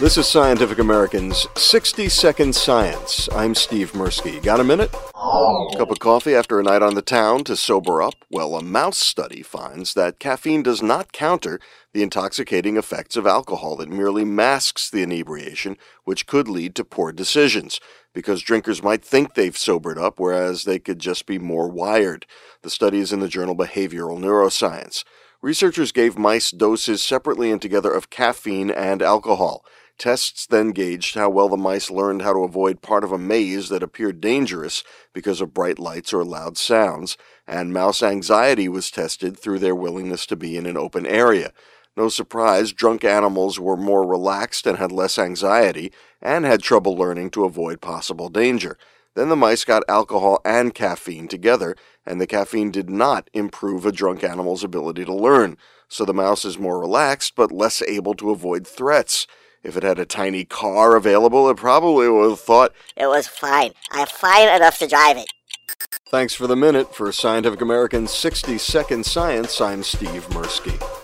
This is Scientific American's 60-Second Science. I'm Steve Mirsky. Got a minute? Cup of coffee after a night on the town to sober up? Well, a mouse study finds that caffeine does not counter the intoxicating effects of alcohol. It merely masks the inebriation, which could lead to poor decisions, because drinkers might think they've sobered up, whereas they could just be more wired. The study is in the journal Behavioral Neuroscience. Researchers gave mice doses separately and together of caffeine and alcohol. Tests then gauged how well the mice learned how to avoid part of a maze that appeared dangerous because of bright lights or loud sounds, and mouse anxiety was tested through their willingness to be in an open area. No surprise, drunk animals were more relaxed and had less anxiety, and had trouble learning to avoid possible danger. Then the mice got alcohol and caffeine together, and the caffeine did not improve a drunk animal's ability to learn. So the mouse is more relaxed, but less able to avoid threats. If it had a tiny car available, it probably would have thought, "It was fine. I'm fine enough to drive it." Thanks for the minute. For Scientific American's 60-Second Science, I'm Steve Mirsky.